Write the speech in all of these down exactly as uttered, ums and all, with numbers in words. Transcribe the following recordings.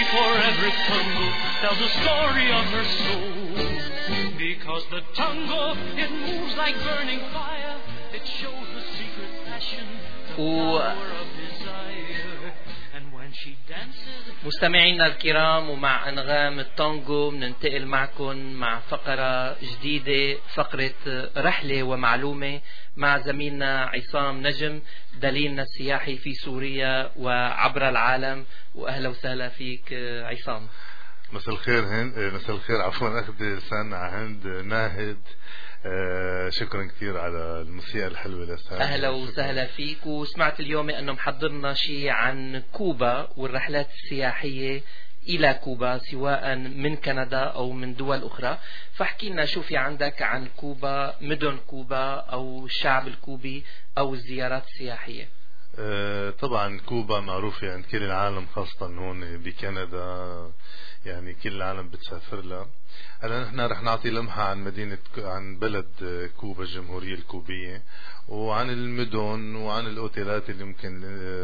for every tango tells a story of her soul. Because the tango, it moves like burning fire. It shows the secret passion, the power of desire. And when she dances... مستمعينا الكرام، ومع أنغام التانجو بننتقل معكم مع فقرة جديدة، فقرة رحلة ومعلومة مع زميلنا عصام نجم، دليلنا السياحي في سوريا وعبر العالم. وأهلا وسهلا فيك عصام. مساء الخير هند، مساء الخير عفوا أخذ لسان هند ناهد. آه شكرا كثير على الموسيقى الحلوة لسان. أهلا وسهلا فيك. وسمعت اليوم أنه محضرنا شيء عن كوبا والرحلات السياحية إلى كوبا سواء من كندا أو من دول أخرى، فاحكي لنا شو في عندك عن كوبا، مدن كوبا أو الشعب الكوبي أو الزيارات السياحية. آه طبعا كوبا معروفة عند كل العالم، خاصة هون بكندا، يعني كل العالم بتسافر لها. هلا نحن رح نعطي لمحة عن مدينة عن بلد كوبا الجمهورية الكوبية، وعن المدن وعن الأوتيلات اللي ممكن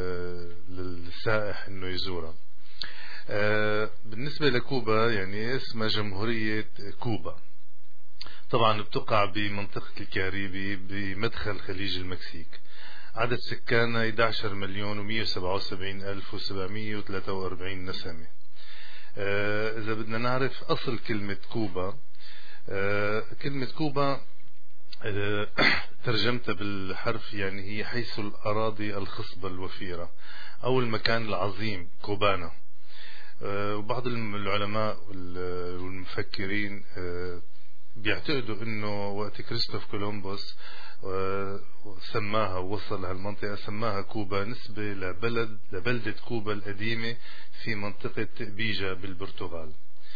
للسائح انه يزورها. بالنسبة لكوبا يعني اسمها جمهورية كوبا، طبعا بتقع بمنطقة الكاريبي بمدخل خليج المكسيك. عدد سكانها أحد عشر مليون ومئة وسبعة وسبعين ألف وسبعمئة وثلاثة وأربعين نسمة. آه إذا بدنا نعرف أصل كلمة كوبا، آه كلمة كوبا آه ترجمتها بالحرف يعني هي حيث الأراضي الخصبة الوفيرة أو المكان العظيم كوبانا. آه وبعض العلماء والمفكرين آه بيعتقدوا أنه وقت كريستوف كولومبوس سماها ووصل هالمنطقة سماها كوبا نسبة لبلد لبلدة كوبا القديمة في منطقة بيجا بالبرتغال.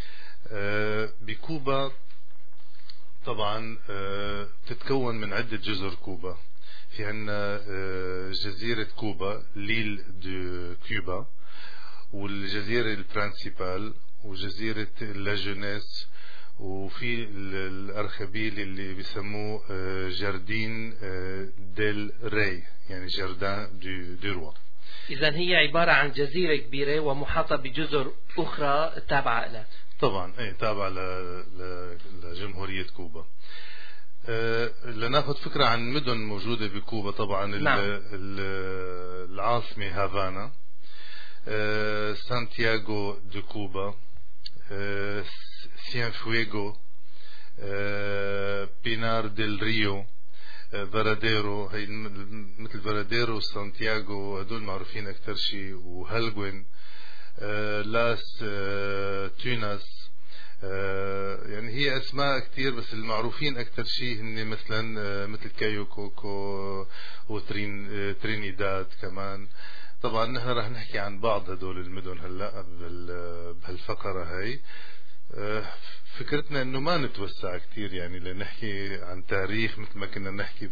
بكوبا طبعا تتكون من عدة جزر كوبا. في عنا جزيرة كوبا ليل دو كوبا، والجزيرة البرانسيبال، وجزيرة لاجونيس، وفي الأرخبيل اللي بيسموه جاردين ديل ري، يعني جاردان دي روا. إذن هي عبارة عن جزيرة كبيرة ومحاطة بجزر أخرى تابعة لها. طبعا ايه تابعة لجمهورية كوبا. أه لناخذ فكرة عن مدن موجودة بكوبا. طبعا نعم. العاصمة هافانا، أه سانتياغو دي كوبا، أه سيانفويغو، أه بينار ديل ريو، أه فاراديرو، هي مثل فاراديرو سانتياغو هدول معروفين أكثر شيء، وهلغوين، أه لاس أه توناس. أه يعني هي أسماء كتير، بس المعروفين أكثر شيء هن مثلا أه مثل كايو كوكو وترين أه ترينيداد كمان. طبعا نحن رح نحكي عن بعض هدول المدن هلا بهالفقرة هاي. فكرتنا انه ما نتوسع كتير يعني لنحكي عن تاريخ مثل ما كنا نحكي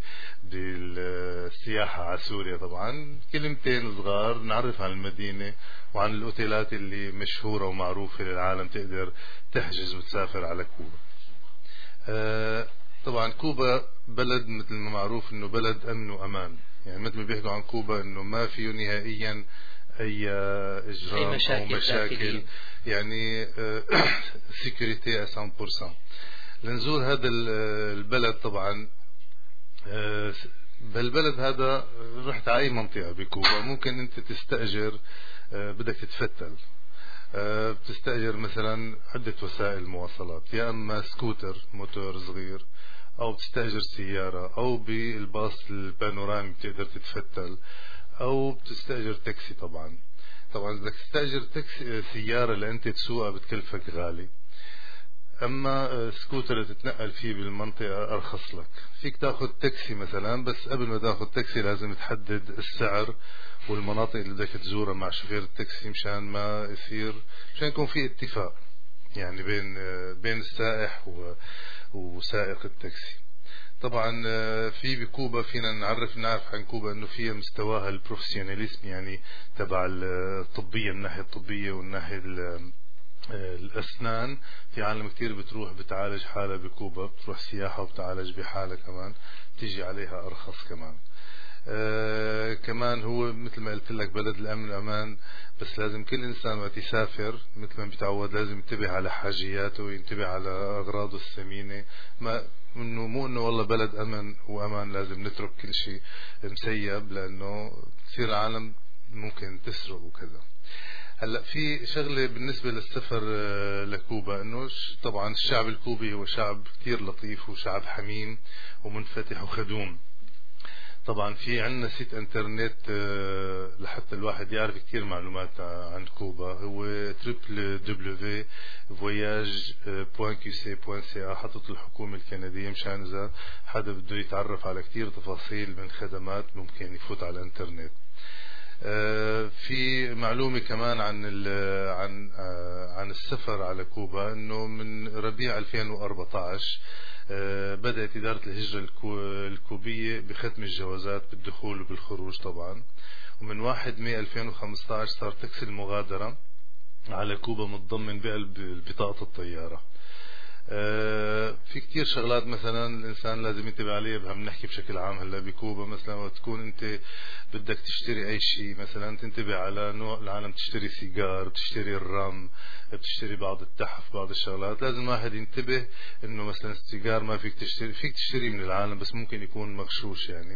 بالسياحة على سوريا. طبعا كلمتين صغار نعرف عن المدينة وعن الاوتيلات اللي مشهورة ومعروفة للعالم تقدر تحجز وتسافر على كوبا. طبعا كوبا بلد مثل ما معروف انه بلد امن وامان، يعني مثل ما بيحكوا عن كوبا انه ما فيه نهائيا اي اجرام أي مشاكل او مشاكل داخلية. يعني سيكوريتي مية بالمية. لنزور هذا البلد طبعا. بهالبلد هذا رحت على اي منطقة بكوبا ممكن انت تستأجر، بدك تتفتل، بتستأجر مثلا عدة وسائل مواصلات، يا اما سكوتر موتور صغير، او بتستأجر سيارة، او بالباص البانورامي بتقدر تتفتل، او بتستأجر تاكسي. طبعا طبعا بدك تستأجر تاكسي سيارة لأنت تسوقها بتكلفك غالي، اما سكوتر تتنقل فيه بالمنطقة ارخص لك. فيك تاخذ تاكسي مثلا، بس قبل ما تاخذ تاكسي لازم تحدد السعر والمناطق اللي بدك تزورها مع شوفير التاكسي مشان ما يصير مشان يكون في اتفاق يعني بين بين السائح وسائق التاكسي. طبعا في بكوبا فينا نعرف نعرف عن كوبا انه فيها مستواها البروفيسيوناليزم، يعني تبع الطبية، من الناحية الطبية والناحية الاسنان. في عالم كتير بتروح بتعالج حالها بكوبا، بتروح سياحة وبتعالج بحالها كمان، تيجي عليها ارخص كمان. آه كمان هو مثل ما قلت لك بلد الأمن والأمان، بس لازم كل إنسان وقت يسافر مثل ما بيتعود لازم ينتبه على حاجياته وينتبه على أغراضه الثمينة. ما إنه مو إنه والله بلد أمن وأمان لازم نترك كل شيء مسيب، لأنه تصير العالم ممكن تسرق وكذا. هلا في شغله بالنسبه للسفر لكوبا، انه طبعا الشعب الكوبي هو شعب كثير لطيف وشعب حميم ومنفتح وخدوم. طبعا في عندنا سيت انترنت لحتى الواحد يعرف كثير معلومات عن كوبا، هو دبليو دبليو دبليو دوت فواياج دوت كيو سي دوت سي إيه. حطت الحكومة الكندية مشان إذا حدا بده يتعرف على كثير تفاصيل من خدمات ممكن يفوت على الانترنت. في معلومة كمان عن عن عن السفر على كوبا، انه من ربيع ألفين وأربعة عشر بدأت إدارة الهجرة الكوبية بختم الجوازات بالدخول وبالخروج طبعا، ومن واحد مايو ألفين وخمسة عشر صار تاكسي المغادرة على كوبا متضمن بقلب بطاقة الطيارة. آه في كتير شغلات مثلا الإنسان لازم ينتبه عليها، بدنا نحكي بشكل عام. هلا بكوبا مثلا وقت تكون أنت بدك تشتري أي شيء، مثلا تنتبه على نوع العالم، تشتري سيجار، بتشتري الرم، بتشتري بعض التحف، بعض الشغلات لازم واحد ينتبه إنه مثلا السيجار ما فيك تشتري، فيك تشتري من العالم بس ممكن يكون مغشوش يعني.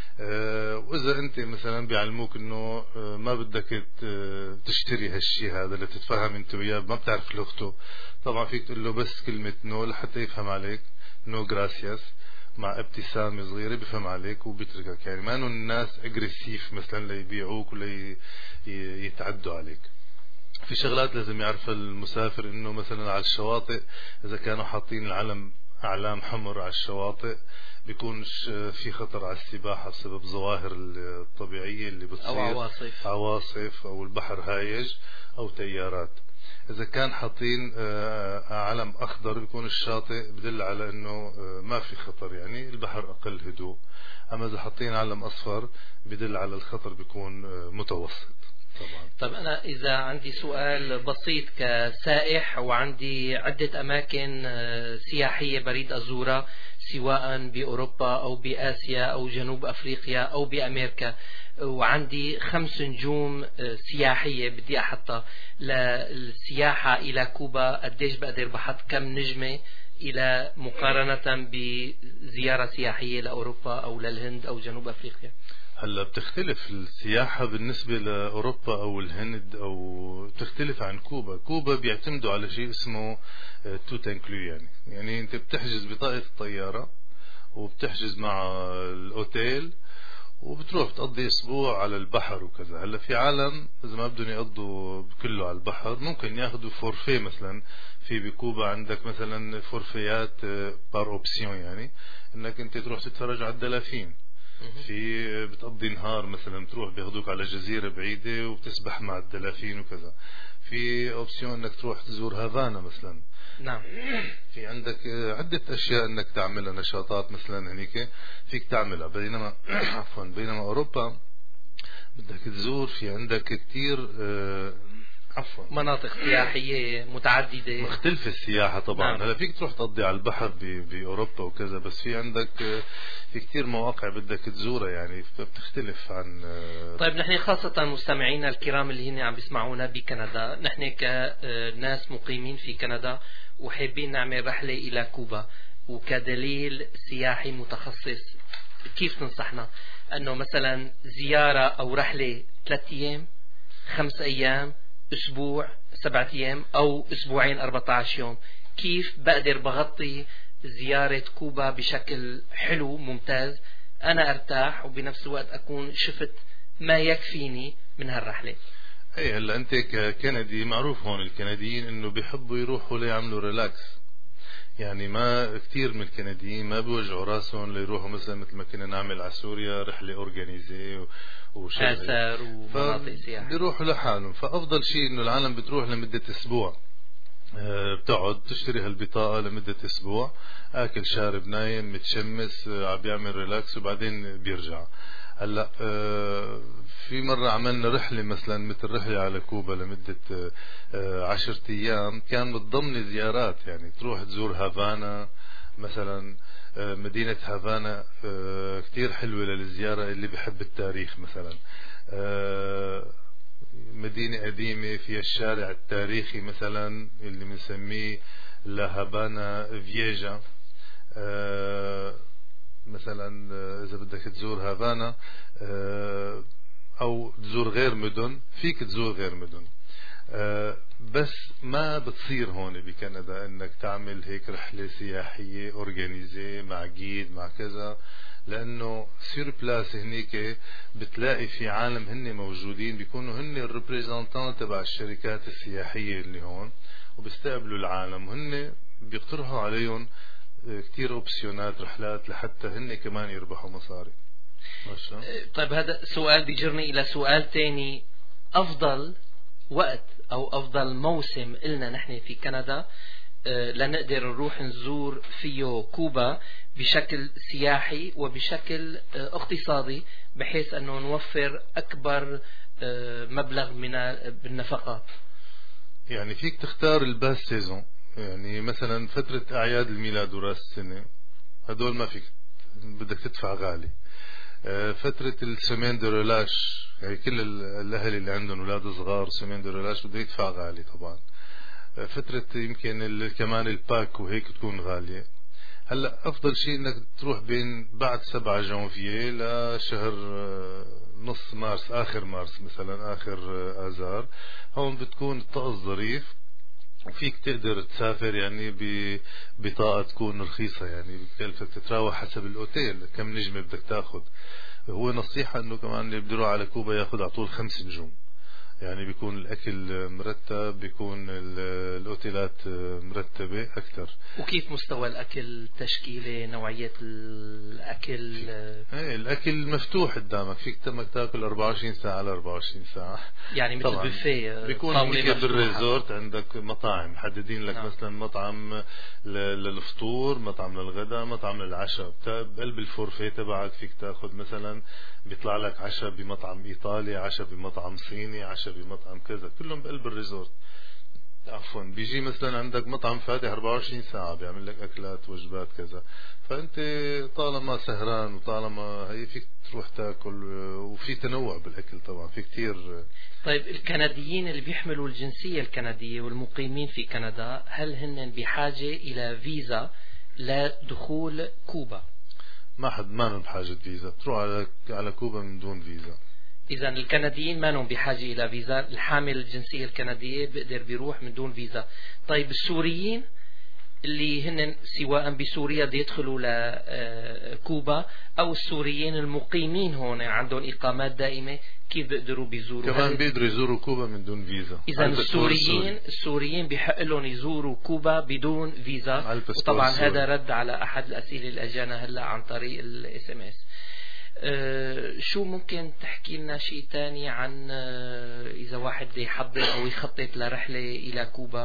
أه وإذا أنت مثلا بيعلموك إنه أه ما بدك تشتري هالشي هذا اللي تتفهم أنت وياه ما بتعرف لغته، طبعا فيك تقول له بس كلمة نو لحتى يفهم عليك، نو غراسياس، مع ابتسامة صغيرة بيفهم عليك وبيتركك. يعني ما إنه الناس اجريسيف مثلا ليبيعوك ولا يتعدوا عليك. في شغلات لازم يعرفها المسافر، إنه مثلا على الشواطئ إذا كانوا حاطين العلم أعلام حمر على الشواطئ بيكونش في خطر على السباحة بسبب ظواهر الطبيعية اللي بتصير، أو عواصف عواصف أو البحر هايج أو تيارات. إذا كان حاطين علم أخضر بيكون الشاطئ بدل على إنه ما في خطر، يعني البحر أقل هدوء. أما إذا حاطين علم أصفر بدل على الخطر بيكون متوسط طبعا. طب أنا إذا عندي سؤال بسيط كسائح وعندي عدة أماكن سياحية بريد أزورها سواء بأوروبا أو بآسيا أو جنوب أفريقيا أو بأمريكا، وعندي خمس نجوم سياحية بدي أحطها للسياحة إلى كوبا، قديش بقدر بحط كم نجمة إلى مقارنة بزيارة سياحية لأوروبا أو للهند أو جنوب أفريقيا؟ هلا بتختلف السياحة بالنسبة لأوروبا أو الهند، أو تختلف عن كوبا. كوبا بيعتمدوا على شيء اسمه تو تنكلو، يعني يعني أنت بتحجز بطاقة الطيارة وبتحجز مع الأوتيل وبتروح بتقضي أسبوع على البحر وكذا. هلا في عالم إذا ما بدهم يقضوا كله على البحر ممكن ياخذوا فورفي، مثلا في بكوبا عندك مثلا فورفيات بار أوبسيون، يعني إنك أنت تروح تتفرج على الدلافين، في بتقضي نهار مثلا بتروح بياخدوك على جزيرة بعيدة وبتسبح مع الدلافين وكذا. في اوبسيون انك تروح تزور هافانا مثلا. نعم. في عندك عدة اشياء انك تعملها، نشاطات مثلا هنيك فيك تعملها. بينما عفوا بينما اوروبا بدك تزور في عندك كتير آه عفوا مناطق سياحية متعددة مختلفة السياحة طبعا. نعم. هلا فيك تروح تقضي على البحر بأوروبا وكذا، بس في عندك في كتير مواقع بدك تزورها، يعني بتختلف عن. طيب نحن خاصة مستمعينا الكرام اللي هن عم بيسمعونا بكندا، نحن كناس مقيمين في كندا وحابين نعمل رحلة إلى كوبا، وكدليل سياحي متخصص كيف تنصحنا أنه مثلا زيارة أو رحلة ثلاثة أيام، خمس أيام، أسبوع، سبعة أيام، أو أسبوعين أربعة عشر يوم، كيف بقدر بغطي زيارة كوبا بشكل حلو ممتاز أنا أرتاح وبنفس الوقت أكون شفت ما يكفيني من هالرحلة؟ اي هلا انت ككندي معروف هون الكنديين انه بيحبوا يروحوا ليعملوا ريلاكس، يعني ما كتير من الكنديين ما بيوجعوا راسهم ليروحوا مثلا مثل ما كنا نعمل على سوريا رحلة اورجانيزي آثار ومناطق سياحية، بيروحوا لحالهم. فأفضل شيء إنه العالم بتروح لمدة أسبوع، بتقعد تشتري هالبطاقة لمدة أسبوع، آكل شارب نايم متشمس عم بيعمل ريلاكس وبعدين بيرجع. هلا في مرة عملنا رحلة مثلا مثل رحلة على كوبا لمدة عشرة أيام، كان من ضمن زيارات يعني تروح تزور هافانا مثلا مدينة هافانا كتير حلوة للزيارة اللي بحب التاريخ. مثلا مدينة قديمة فيها الشارع التاريخي مثلا اللي بنسميه لهافانا فييجا. مثلا إذا بدك تزور هافانا أو تزور غير مدن، فيك تزور غير مدن، بس ما بتصير هون بكندا انك تعمل هيك رحلة سياحية اورجانيزي مع جيد مع كذا، لانه سير بلاس هنيك بتلاقي في عالم هن موجودين بيكونوا هن الريبريزنتان تبع الشركات السياحية اللي هون، وبيستقبلوا العالم وهن بيقترحوا عليهم كتير اوبسيونات رحلات لحتى هن كمان يربحوا مصاري. طيب هذا سؤال بيجرني الى سؤال تاني. افضل وقت او افضل موسم لنا نحن في كندا لنقدر نروح نزور فيه كوبا بشكل سياحي وبشكل اقتصادي، بحيث انه نوفر اكبر مبلغ من بالنفقات؟ يعني فيك تختار الباس سيزون، يعني مثلا فترة اعياد الميلاد وراس السنة هدول ما فيك، بدك تدفع غالي. فترة السمين دو ريلاش، يعني كل الاهل اللي عندهم اولاد صغار سمين دو ريلاش بده يدفع غالي طبعا. فترة يمكن كمان الباك وهيك تكون غالية. هلا افضل شيء انك تروح بين بعد سبعة جانفييه لشهر نص مارس، اخر مارس مثلا، اخر اذار. هون بتكون الطقس ظريف وفيك تقدر تسافر يعني ببطاقة تكون رخيصة، يعني بتكلفك تتراوح حسب الاوتيل كم نجمة بدك تاخد. هو نصيحة انه كمان اللي بده يروح على كوبا ياخد على طول خمس نجوم، يعني بيكون الاكل مرتب، بيكون الاوتيلات مرتبة اكثر. وكيف مستوى الاكل، تشكيلة، نوعية الاكل؟ ايه الاكل مفتوح قدامك، فيك تمك تاكل أربعة وعشرين ساعة على أربعة وعشرين ساعة، يعني مثل بوفيه. بيكون هيك بالريزورت عندك مطاعم محددين لك. نعم. مثلا مطعم للفطور، مطعم للغداء، مطعم للعشاء. بقلب الفورفيه تبعك فيك تاخذ مثلا بيطلع لك عشاء بمطعم ايطالي، عشاء بمطعم صيني، عشاء بمطعم كذا، كلهم بقلب الريزورت. عفوا بيجي مثلا عندك مطعم فاتح أربعة وعشرين ساعة بيعمل لك اكلات وجبات كذا، فانت طالما سهران وطالما هي فيك تروح تاكل، وفي تنوع بالاكل طبعا، في كتير. طيب الكنديين اللي بيحملوا الجنسية الكندية والمقيمين في كندا، هل هن بحاجة الى فيزا لدخول كوبا؟ ما حد ما بحاجة فيزا، تروح على على كوبا من دون فيزا. إذا الكنديين ما لهم بحاجة إلى فيزا، الحامل الجنسية الكندية بيقدر بيروح من دون فيزا. طيب السوريين اللي هن سواء بسوريا بده يدخلوا لكوبا أو السوريين المقيمين هون عندهم إقامات دائمة، كيف بيقدروا بيزوروا؟ كمان بيقدروا يزوروا كوبا من دون فيزا. إذا السوريين السوريين بحق لهم يزوروا كوبا بدون فيزا. وطبعا هذا رد على أحد الأسئلة اللي أجانا هلا عن طريق الاس ام اس. أه شو ممكن تحكي لنا شيء تاني عن أه إذا واحد بده يحضر أو يخطط لرحلة إلى كوبا؟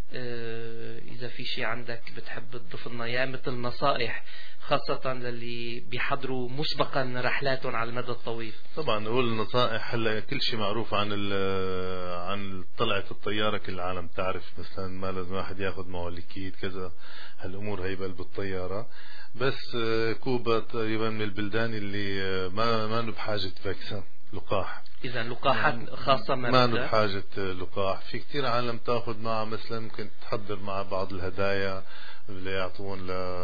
أه إذا في شيء عندك بتحب تضيف لنا إياه، مثل نصائح خاصة للي بيحضروا مسبقا رحلاتهم على المدى الطويل. طبعا هو النصائح هلا كل شيء معروف عن عن طلعة الطيارة، كل العالم تعرف مثلا ما لازم واحد ياخذ معه ليكيد كذا، هالأمور هي بقلب الطيارة. بس كوبا تقريبا من البلدان اللي ما ما بحاجة فاكسين لقاح. إذا لقاحات خاصة ما بحاجة لقاح. في كتير عالم تاخذ معها مثلا ممكن تحضر مع بعض الهدايا اللي يعطون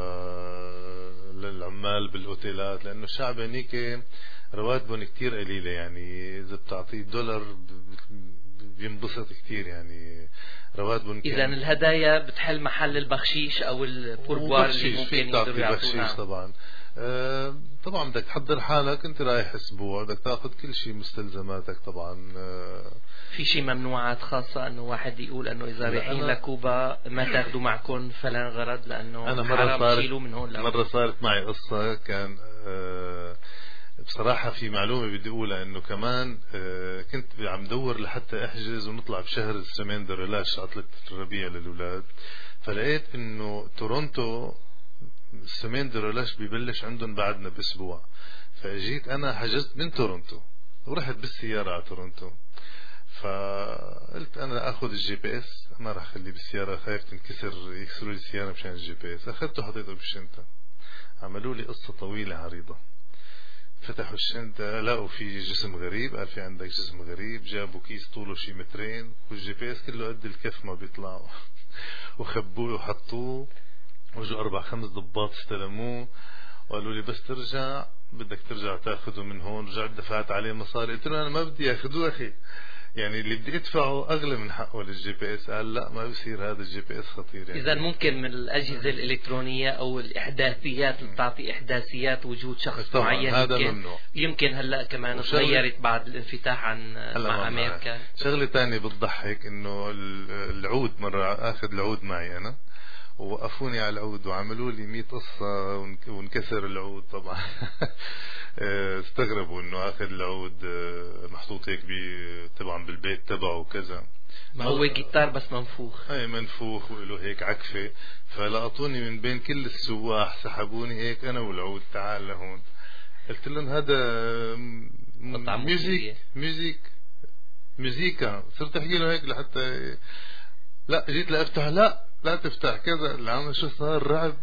للعمال بالاوتيلات، لانه الشعب هنيك رواتبهم كتير قليلة، يعني اذا بتعطيه دولار بينبسط كتير، يعني رواتبهم. اذا الهدايا بتحل محل البخشيش او البوربوار اللي ممكن يقدروا يعطونا. طبعا آه طبعا بدك تحضر حالك، انت رايح اسبوع بدك تاخذ كل شيء مستلزماتك طبعا. آه في شيء ممنوعات خاصة انه واحد يقول انه اذا رايحين لكوبا ما تاخذوا معكم فلان غرض، لانه أنا مرة صارت منه مرة صارت معي قصة كان آه بصراحة في معلومة بدي أقولها، إنه كمان آه كنت عم دور لحتى أحجز ونطلع بشهر السمين دو ريلاش عطلة الربيع للأولاد، فلقيت إنه تورونتو السمين دو ريلاش بيبلش عندهم بعدنا بأسبوع، فجيت أنا حجزت من تورونتو ورحت بالسيارة على تورونتو، فقلت انا اخذ الجي بي اس، ما راح اخليه بالسياره، خايف تنكسر يكسروا لي السياره مشان الجي بي اس. اخذته حطيته بالشنطه. عملوا لي قصه طويله عريضه. فتحوا الشنطه لقوا في جسم غريب، قال في عندك جسم غريب. جابوا كيس طوله شي مترين والجي بي اس كله قد الكف ما بيطلعوا وخبوه وحطوه. وجوا اربع خمس ضباط استلموه وقالوا لي بس ترجع بدك ترجع تاخذه من هون. رجعت دفعت عليه مصاري. قلت له انا ما بدي اخذوه اخي، يعني اللي بدي ادفعه اغلى من حقه للجي بي اس. قال لا ما بصير، هذا الجي بي اس خطير. يعني اذا ممكن من الاجهزه الالكترونيه او الاحداثيات اللي بتعطي احداثيات وجود شخص معين، هذا يمكن ممنوع. يمكن هلا كمان تغيرت بعد الانفتاح عن مع امريكا. شغله ثانيه بتضحك انه العود، مره اخذ العود معي انا ووقفوني على العود وعملوا لي مية قصة وانكسر العود طبعا. استغربوا انه اخذ العود محطوط هيك طبعا بالبيت تبعه وكذا. ما هو جيتار بس منفوخ. اي منفوخ وله هيك عكفة. فلقطوني من بين كل السواح، سحبوني هيك انا والعود، تعال لهون. قلت لهم هذا ميوزيك ميوزيك ميوزيكا. صرت احكي له هيك لحتى لا جيت لافتح، لا لا تفتح كذا. العم شو صار رعب.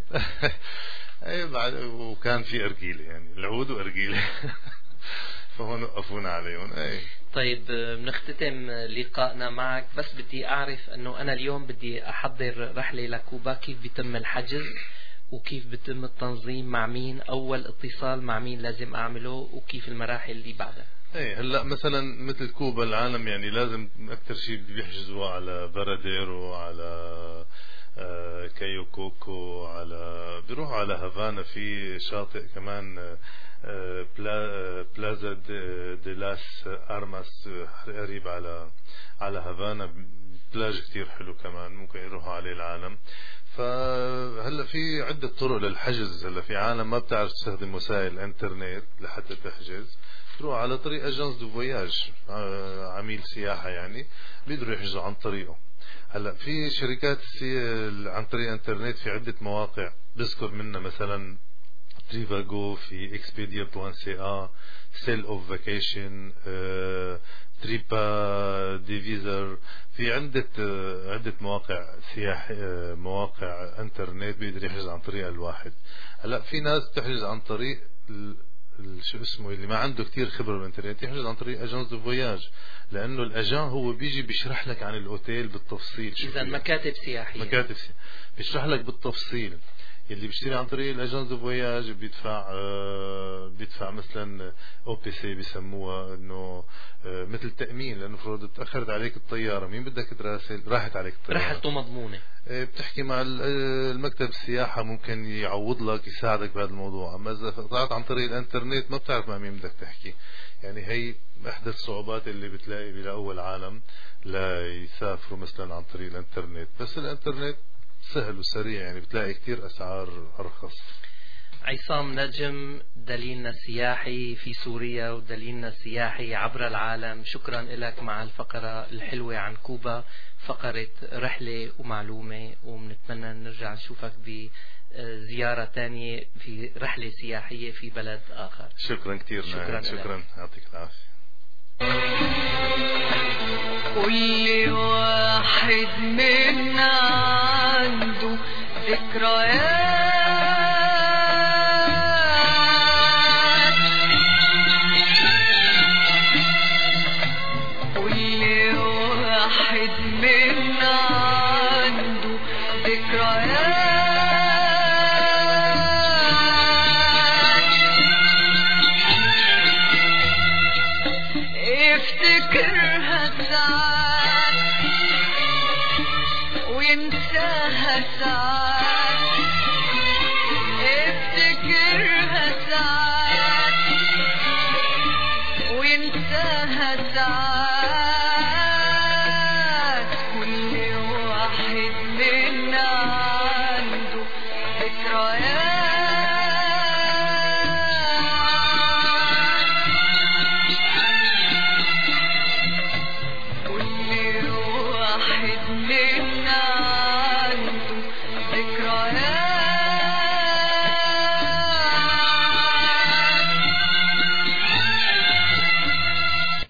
اي بعد وكان في ارجيله، يعني العود وارجيله. فهون وقفونا عليهم. اي طيب بنختتم لقائنا معك، بس بدي اعرف انه انا اليوم بدي احضر رحله لكوبا، كيف بيتم الحجز وكيف بيتم التنظيم، مع مين اول اتصال مع مين لازم اعمله، وكيف المراحل اللي بعدها. ايه هلا مثلا مثل كوبا العالم يعني لازم اكثر شيء بيحجزوا على باراديرو، على آه كايو كوكو، على بيروحوا على هافانا في شاطئ كمان آه بلا بلازا دي لاس ارماس قريب على على هافانا، بلاج كتير حلو كمان ممكن يروحوا عليه العالم. فهلا في عدة طرق للحجز. هلا في عالم ما بتعرف تستخدم وسائل الانترنت لحتى تحجز، تروح على طريق اجانس دو فواياج، عميل سياحة يعني بيقدروا يحجزوا عن طريقه. هلا في شركات عن طريق الانترنت في عدة مواقع، بذكر منها مثلا تريفاغو، في اكسبيديا بوان سي ا، سيل اوف فاكيشن، تريبا ديفيزر. في عدة عدة مواقع سياحة، مواقع انترنت بيقدر يحجز عن طريق الواحد. هلا في ناس بتحجز عن طريق شو اسمه اللي ما عنده كتير خبرة بالانترنت، يحجز عن طريق اجانس دو فواياج، لانه الاجان هو بيجي بيشرح لك عن الاوتيل بالتفصيل. اذا مكاتب سياحية مكاتب سياحية بيشرح لك بالتفصيل. اللي بيشتري عن طريق الاجانس دو فواياج بيدفع آه بيدفع مثلا او بي سي بيسموها، انه آه مثل تأمين، لانه فرض تأخرت عليك الطيارة مين بدك تراسل، راحت عليك الطيارة، رحلته مضمونة. آه بتحكي مع المكتب السياحة ممكن يعوض لك يساعدك بهذا الموضوع. اما اذا طلعت عن طريق الانترنت ما بتعرف مع مين بدك تحكي. يعني هي احدى الصعوبات اللي بتلاقي بلاقوا العالم لا يسافروا مثلا عن طريق الانترنت. بس الانترنت سهل وسريع، يعني بتلاقي كتير أسعار أرخص. عصام نجم، دليلنا السياحي في سوريا ودليلنا السياحي عبر العالم، شكرا لك مع الفقرة الحلوة عن كوبا، فقرة رحلة ومعلومة، وبنتمنى نرجع نشوفك بزيارة تانية في رحلة سياحية في بلد آخر. شكرا كتير. شكرا, شكرا. يعطيك العافية. كل واحد منا عنده ذكريات، كل واحد منا عنده ذكريات، افتكرها ساعات وينساها ساعات، افتكرها ساعات وينساها ساعات.